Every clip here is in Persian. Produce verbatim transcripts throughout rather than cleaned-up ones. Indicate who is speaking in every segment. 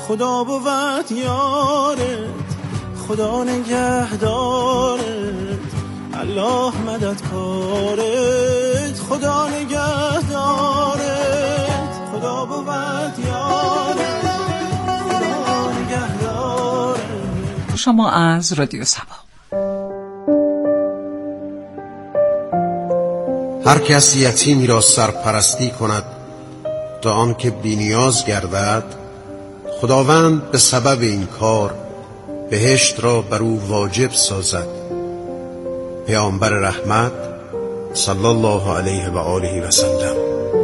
Speaker 1: خدا بود یارت، خدا نگهدارت، الله مددکارت، خدا نگهدارت، خدا بود یارت، خدا نگهدارت.
Speaker 2: شما از رادیو سبا.
Speaker 3: هر کس یتیمی را سرپرستی کند تا آن که بی‌نیاز گردد، خداوند به سبب این کار بهشت را بر او واجب سازد. پیامبر رحمت صلی الله علیه و آله و سلم.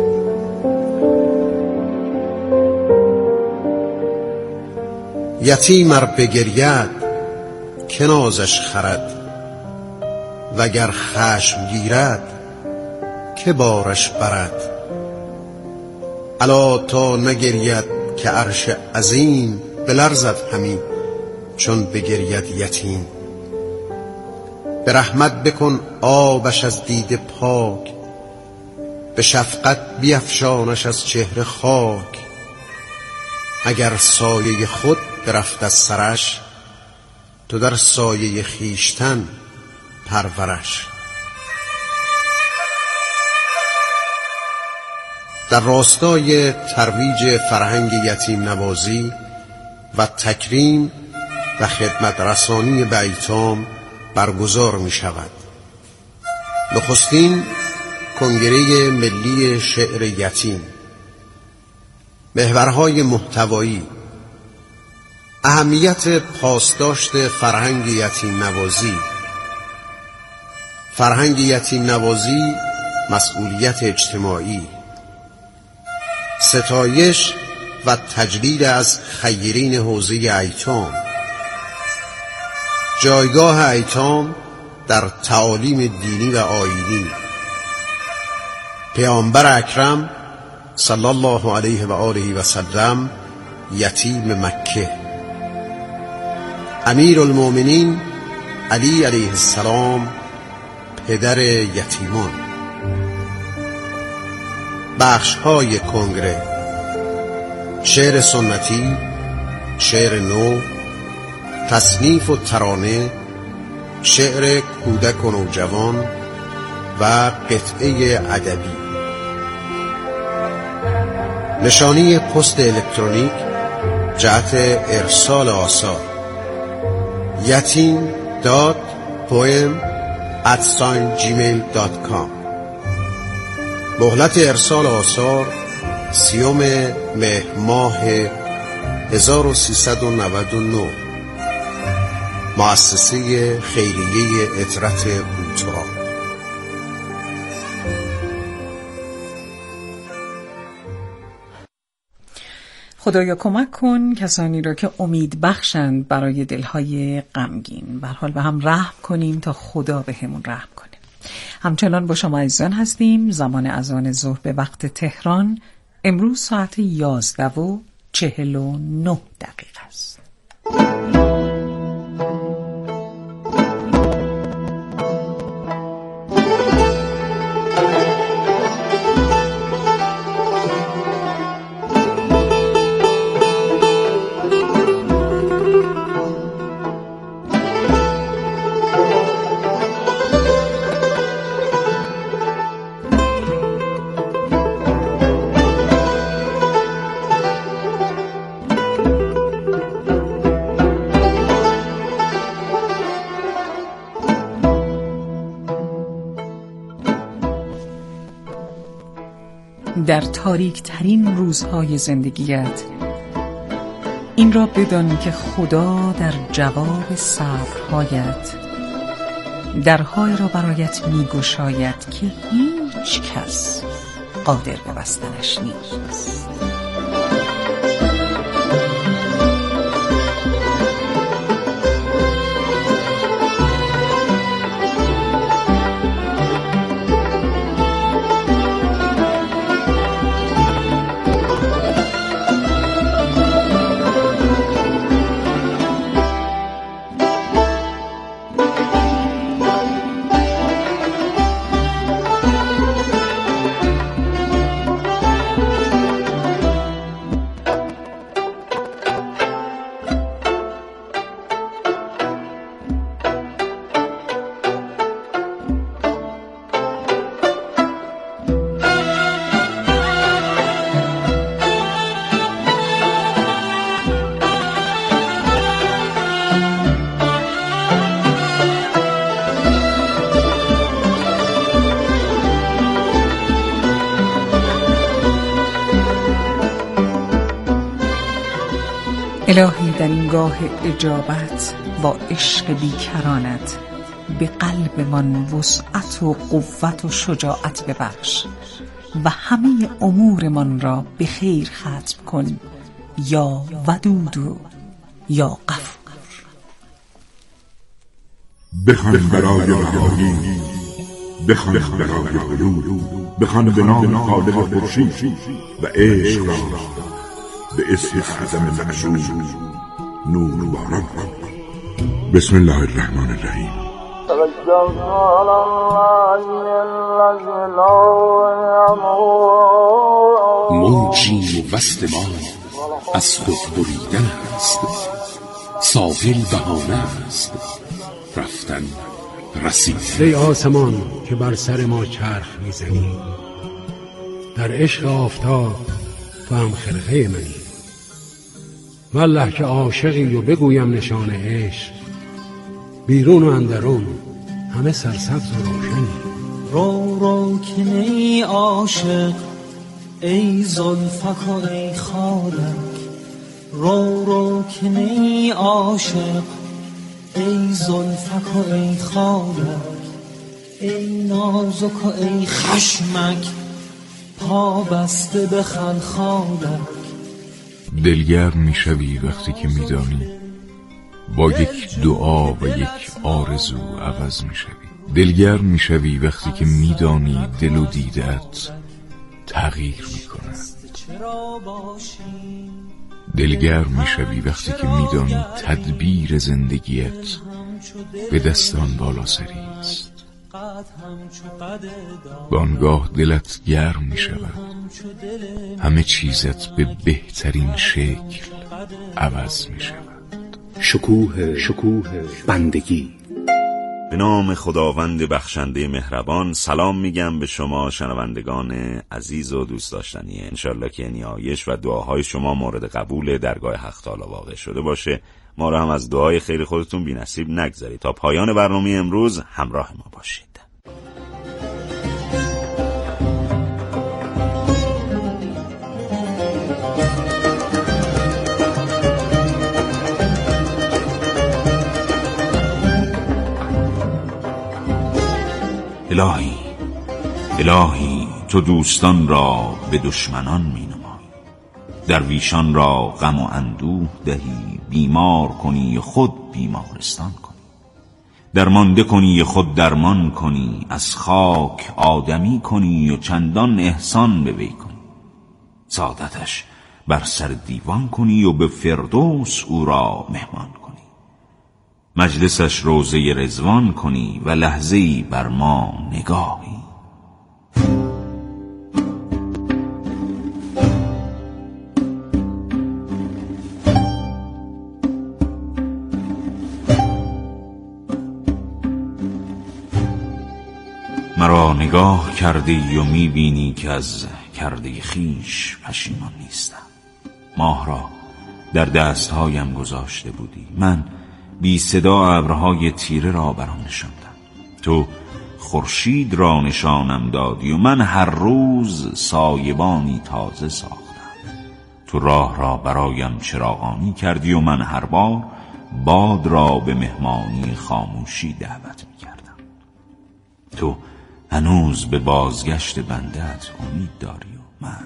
Speaker 3: یتیم ار بگرید که نازش خرد، وگر خشم گیرد که بارش برد. الا تا نگرید که عرش عظیم بلرزد همی چون بگرید یتیم. به رحمت بکن آبش از دیده پاک، به شفقت بیفشانش از چهره خاک. اگر سایه خود برفت از سرش، تو در سایه خیشتن پرورش. در راستای ترویج فرهنگ یتیم نوازی و تکریم و خدمت رسانی به ایتام برگزار می شود. نخستین کنگره ملی شعر یتیم. محورهای محتوایی: اهمیت پاسداشت فرهنگ یتیم نوازی. فرهنگ یتیم نوازی مسئولیت اجتماعی. ستایش و تجلیل از خیرین حوزه ایتام. جایگاه ایتام در تعالیم دینی و آیینی. پیامبر اکرم صلی الله علیه و آله و سلم یتیم مکه. امیر المؤمنین علی علیه السلام پدر یتیمان. بخش های کنگره: شعر سنتی، شعر نو، تصنیف و ترانه، شعر کودک و نوجوان و قطعه ادبی. نشانی پست الکترونیک جهت ارسال آثار: yatim dot poem at gmail dot com. مهلت ارسال آثار سیوم مهر ماه هزار و سیصد و نود و نه. مؤسسه خیریه عطرت اولترا.
Speaker 2: خدایا کمک کن کسانی را که امید بخشند برای دلهای غمگین. به هر حال به هم رحم کنیم تا خدا به همون رحم کنه. همچنان با شما عزیزان هستیم. زمان اذان ظهر به وقت تهران امروز ساعت یازده و چهل و نه دقیقه است. در تاریک ترین روزهای زندگیت این را بدان که خدا در جواب صبرهایت درهای را برایت میگشاید که هیچ کس قادر به بستنش نیست. الهی در این گاه اجابت با عشق بیکرانت به قلبمان وسعت و قوت و شجاعت ببخش و همه امورمان را به خیر ختم کن یا ودود و یا غفور.
Speaker 4: بخوان برای بهایی، بخوان برای بلور، بخوان به نام خالق خورشید و عشق را به اسم اعظم معشوق نور باران کن. بسم الله الرحمن الرحیم.
Speaker 5: موجی و وصل ما از خود بریدن است، ساحل بهانه است رفتن رسید.
Speaker 6: ای آسمان که بر سر ما چرخ میزنی، در عشق آفتاب تو هم خرقه منی. والله که عاشقی و بگویم نشان عشق، بیرون و اندرون همه سرسبز و روشنی.
Speaker 1: رو رو که نی عاشق ای زلفک و ای خالک، رو رو که نی عاشق ای زلفک و ای خالک، ای نازک و ای خشمک پا بسته بخند خالک.
Speaker 4: دلگرم میشوی وقتی که میدانی با یک دعا و یک آرزو عوض میشوی. دلگرم میشوی وقتی که میدانی دل و دیدت تغییر میکند. دلگرم میشوی وقتی که میدانی تدبیر زندگیت به دستان بالا سری است. بانگاه دلت گرم میشود، همه چیزت به بهترین شکل عوض میشود.
Speaker 5: شکوه شکوه بندگی.
Speaker 7: به نام خداوند بخشنده مهربان. سلام میگم به شما شنوندگان عزیز و دوست داشتنی. انشالله که نیایش و دعاهای شما مورد قبول درگاه حق تعالی واقع شده باشه. ما را هم از دعای خیر خودتون بی نصیب نگذارید. تا پایان برنامه امروز همراه ما باشید. الهی الهی تو دوستان را به دشمنان می نمایی، درویشان را غم و اندوه دهی، بیمار کنی خود بیمارستان کنی، درمانده کنی خود درمان کنی، از خاک آدمی کنی و چندان احسان به وی کنی، سعادتش بر سر دیوان کنی و به فردوس او را مهمان کنی، مجلسش روضه رضوان کنی و لحظه‌ای بر ما نگاهی. مرا نگاه کردی و میبینی که از کرده خیش پشیمان نیستم. ماه را در دستهایم گذاشته بودی، من بی صدا ابرهای تیره را برام نشاندم. تو خورشید را نشانم دادی و من هر روز سایبانی تازه ساختم. تو راه را برایم چراغانی کردی و من هر بار باد را به مهمانی خاموشی دعوت می کردم. تو هنوز به بازگشت بندت امید داری و من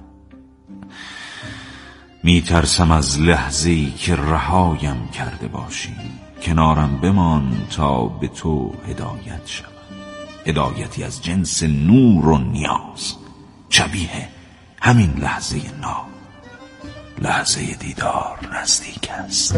Speaker 7: می ترسم از لحظه‌ای که رهایم کرده باشی، کنارم بمان تا به تو هدایت شوم، هدایتی از جنس نور و نیاز، شبیه همین لحظه ناب. لحظه دیدار نزدیک است.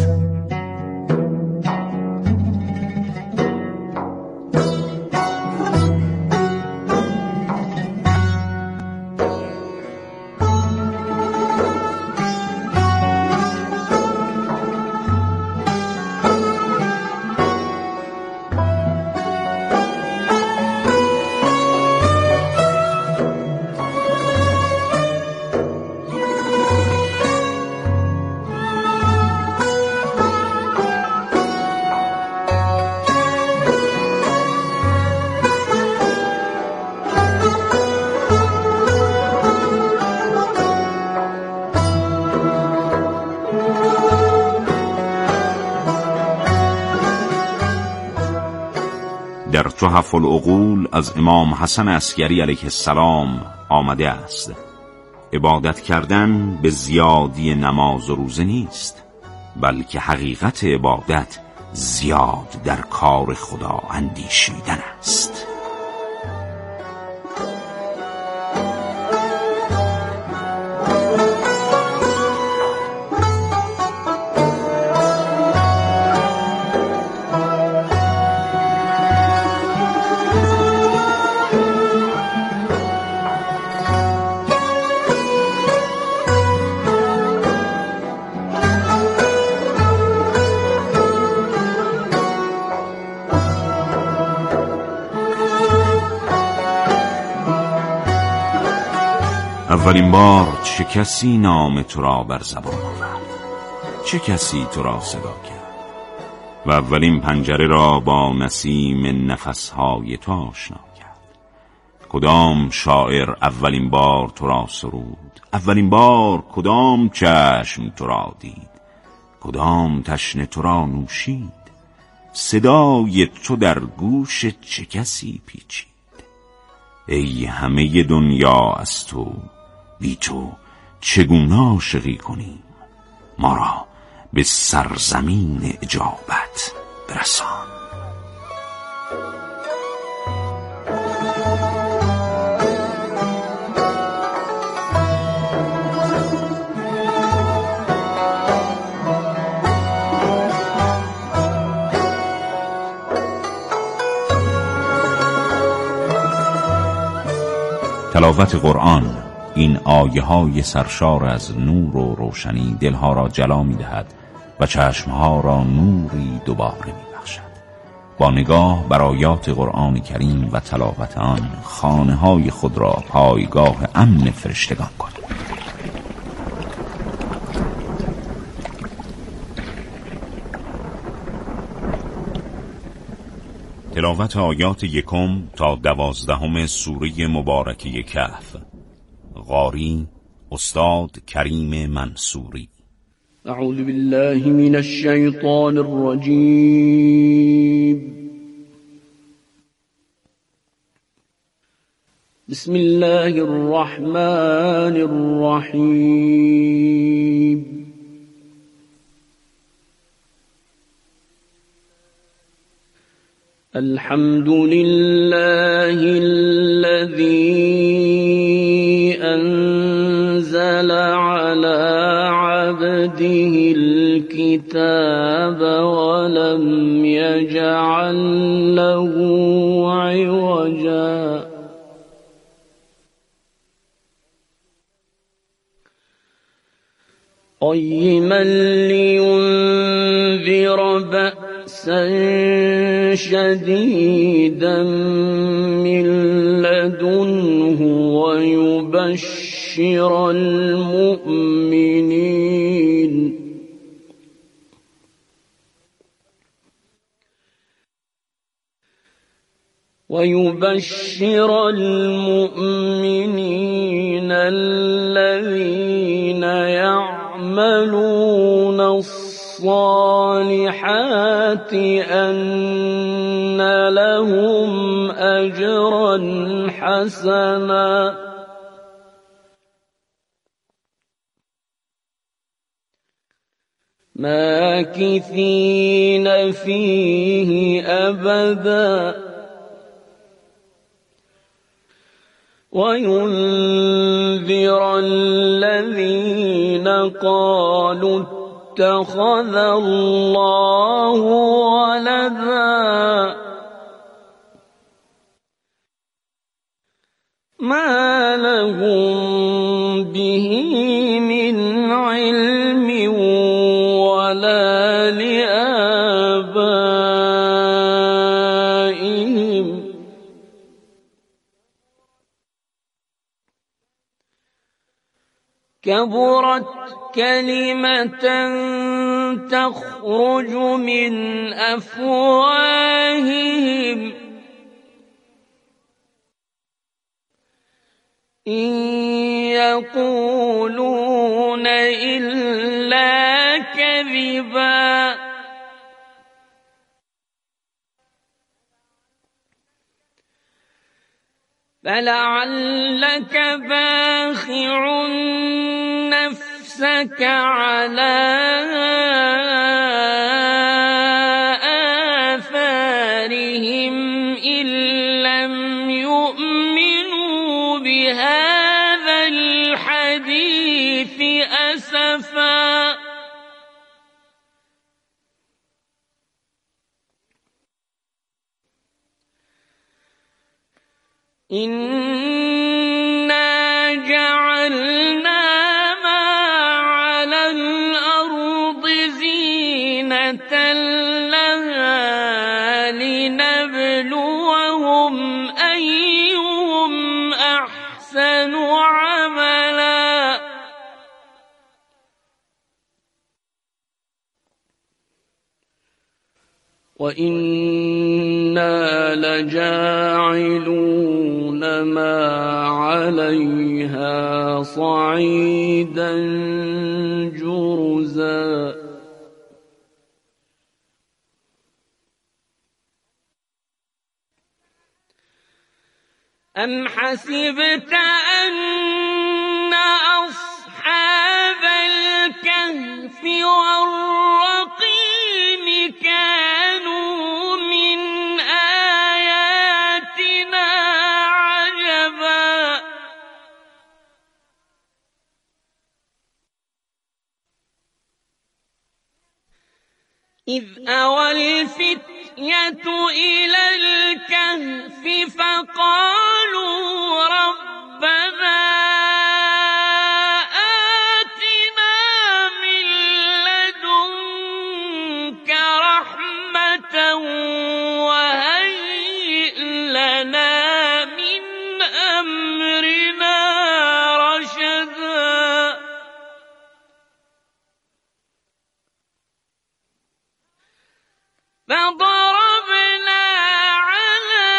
Speaker 7: در تحف العقول از امام حسن عسکری علیه السلام آمده است: عبادت کردن به زیادی نماز و روزه نیست، بلکه حقیقت عبادت زیاد در کار خدا اندیشیدن است. اولین بار چه کسی نام تو را بر زبان آورد؟ چه کسی تو را صدا کرد؟ و اولین پنجره را با نسیم نفسهای تو آشنا کرد. کدام شاعر اولین بار تو را سرود؟ اولین بار کدام چشم تو را دید؟ کدام تشنه تو را نوشید؟ صدای تو در گوش چه کسی پیچید؟ ای همه دنیا از تو، بی تو چگونه عاشقی کنیم؟ ما را به سرزمین اجابت برسان. تلاوت قرآن، این آیه های سرشار از نور و روشنی دلها را جلا می دهد و چشمها را نوری دوباره می بخشد. با نگاه بر آیات قرآن کریم و تلاوت آن، خانه های خود را پایگاه امن فرشتگان کنید. تلاوت آیات یکم تا دوازدهم سوره مبارکه کهف. قاری استاد کریم منصوری.
Speaker 8: اعوذ بالله من الشیطان الرجیم. بسم الله الرحمن الرحیم. الحمد لله الذي أنزل على عبده الكتاب ولم يجعل له عوجا قيما لينذر بأسا شديدا من لدنه ويبشر المؤمنين ويبشر المؤمنين الذين يعملون الصالحات أن لهم أجرا حسنا ماكثين فيه أبدا وينذر الذين قالوا اتخذ الله ولدا ما لهم به من علم ولا لآبائهم كبرت كلمة تخرج من أفواههم إن يقولون إلا كذبا فلعلك باخع نفسك على آثارهم إن لم يؤمنوا بهذا الحديث أسفا. إنا جعلنا ما على الأرض زينة لها لنبلوهم أيهم أحسن عملا. وإنا لجاعلون ما عليها صعيدا جرزا. أم حسبت أن أصحاب الكهف والرقيم كانوا من آياتنا عجبا. إذ أوى الفتية إلى الكهف فقالوا ربنا آتنا من لدنك رحمة وهيئ لنا من أمرنا رشدا. فضربنا على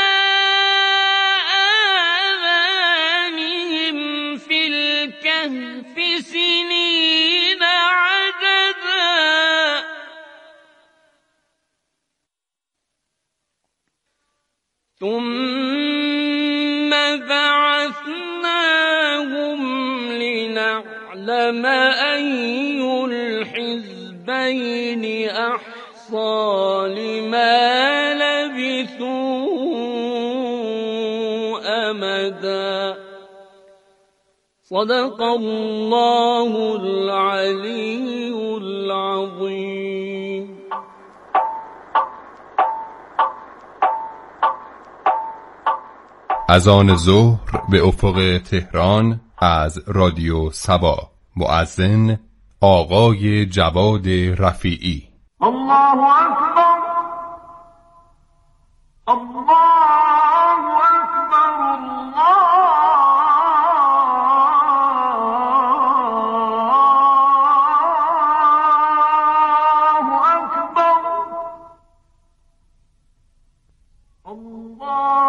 Speaker 8: آذانهم في الكهف سنين عددا. ثم بعثناهم لنعلم أي الحزبين أحصى لما لبثوا أمدا. صدق الله العلي العظيم.
Speaker 9: اذان ظهر به افق تهران از رادیو صبا. مؤذن آقای جواد رفیعی.
Speaker 10: الله أكبر الله أكبر الله أكبر الله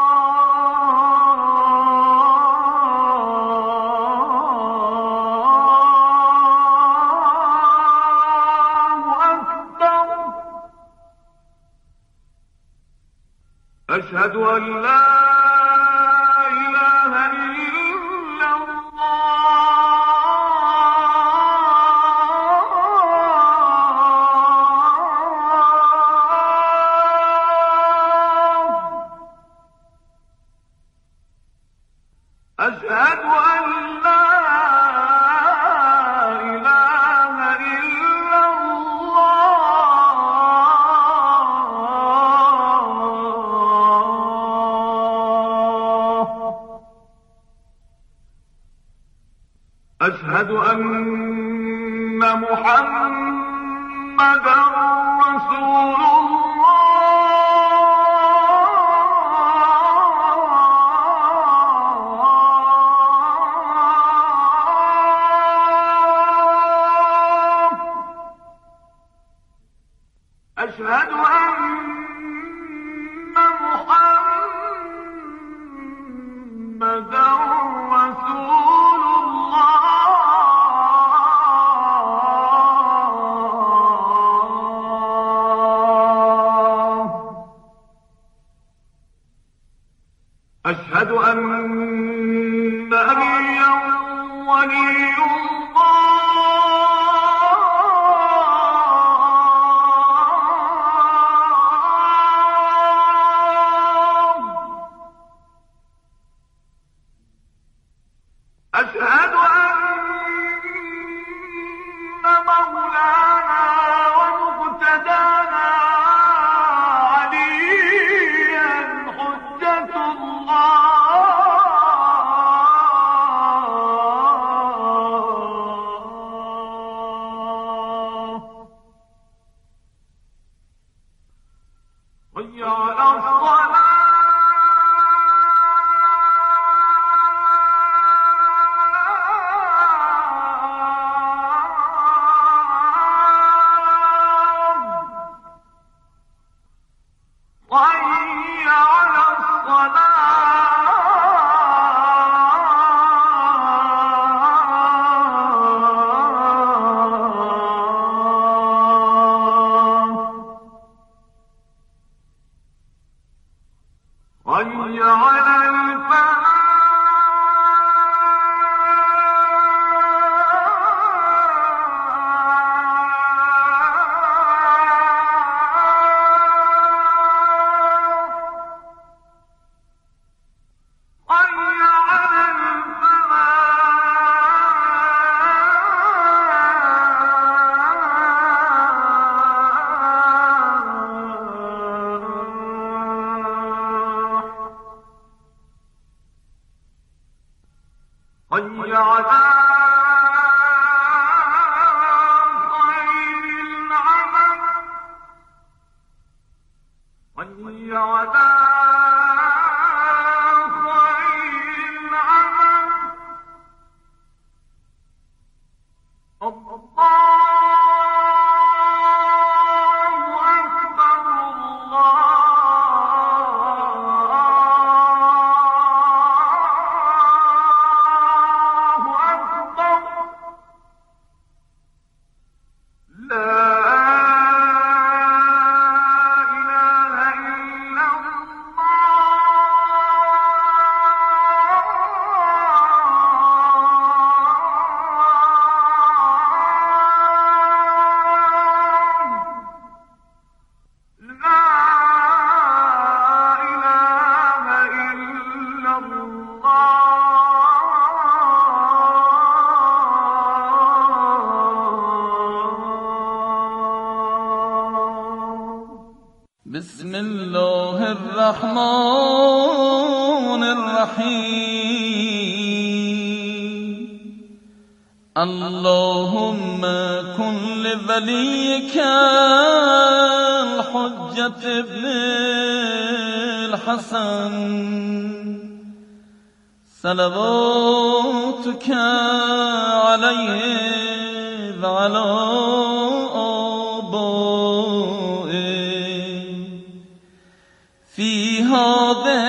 Speaker 10: أشهد أن لا إله إلا الله. أشهد أن لا إله إلا أشهد أن محمدًا رسول الله. أشهد أن محمدًا رسول الله. أشهد أن
Speaker 11: بسم الله الرحمن الرحیم اللهم کن لولیک الحجة ابن الحسن صلواتك علیه و علی آبائه فی هذه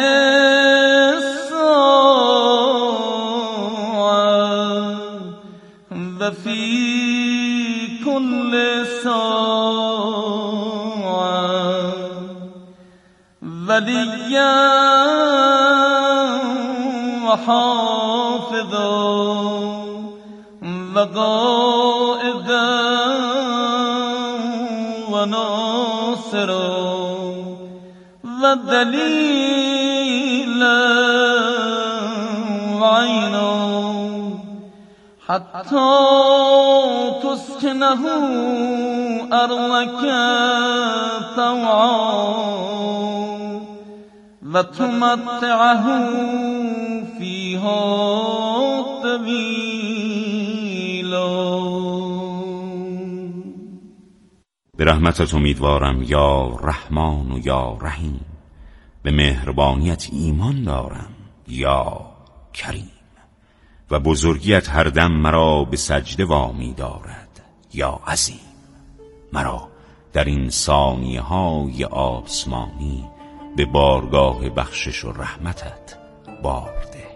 Speaker 11: الساعة و فی كل ساعة ولیا و حافظا و قائدا و ناصرا و دلیلا و عینا حتی تسکنه ارضک طوعا و تمتعه فیها طویلا.
Speaker 7: به رحمتت امیدوارم یا رحمان و یا رحیم، به مهربانیت ایمان دارم یا کریم، و بزرگیت هر دم مرا به سجده وامی دارد یا عظیم. مرا در این ثانیه های آسمانی به بارگاه بخشش و رحمتت بارده.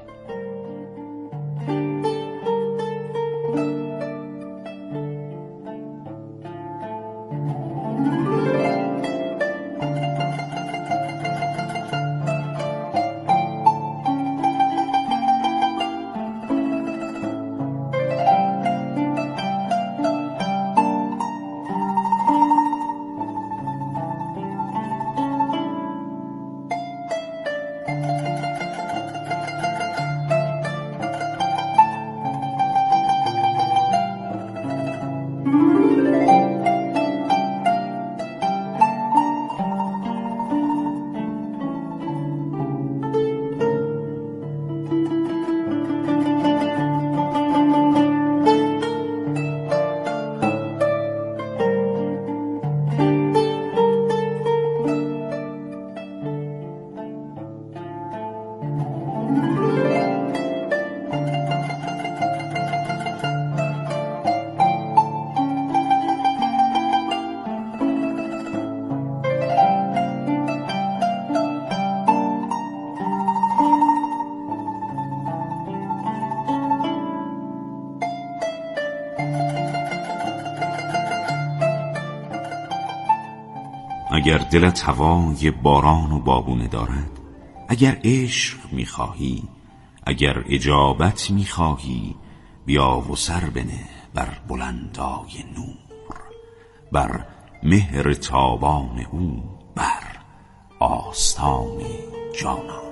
Speaker 7: اگر دلت هوای باران و بابونه دارد، اگر عشق میخواهی، اگر اجابت میخواهی، بیا و سر بنه بر بلندای نور، بر مهر تابان او، بر آستان جانان.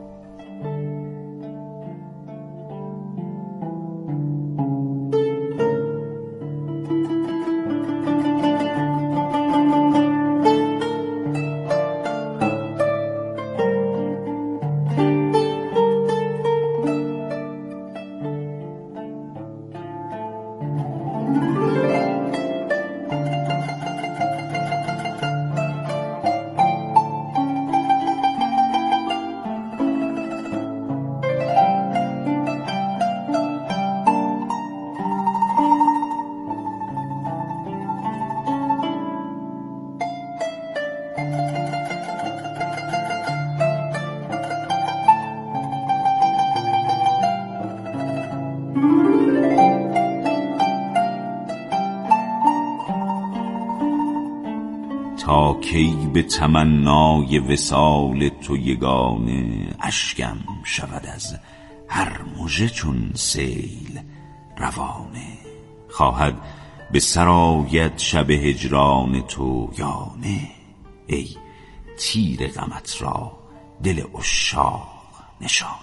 Speaker 7: تا کی به تمنای وصال تو یگانه، اشکم شود از هر مژه چون سیل روانه. خواهد به سر آید شب هجران تو یا نه، ای تیر غمت را دل عشاق نشانه.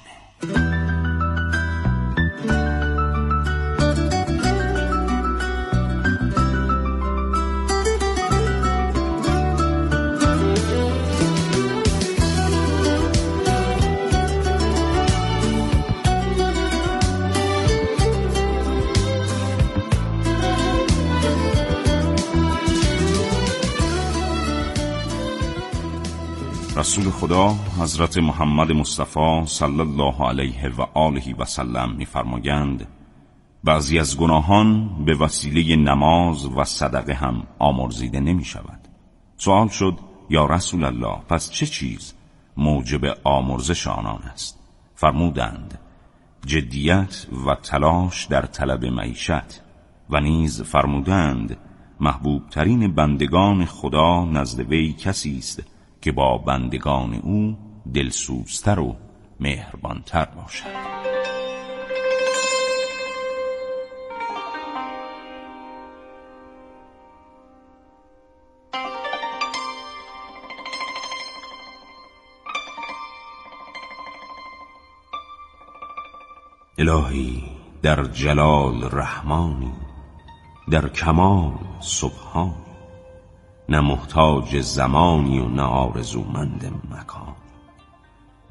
Speaker 7: رسول خدا حضرت محمد مصطفی صلی الله علیه و آله و سلم می‌فرمایند بعضی از گناهان به وسیله نماز و صدقه هم آمرزیده نمی شود. سوال شد یا رسول الله پس چه چیز موجب آمرزش آنان است؟ فرمودند جدیت و تلاش در طلب معیشت، و نیز فرمودند محبوب ترین بندگان خدا نزد وی کسی است که با بندگان او دلسوزتر و مهربانتر باشد. الهی در جلال رحمانی، در کمال سبحانی، نه محتاج زمانی و نه آرزومند مکان.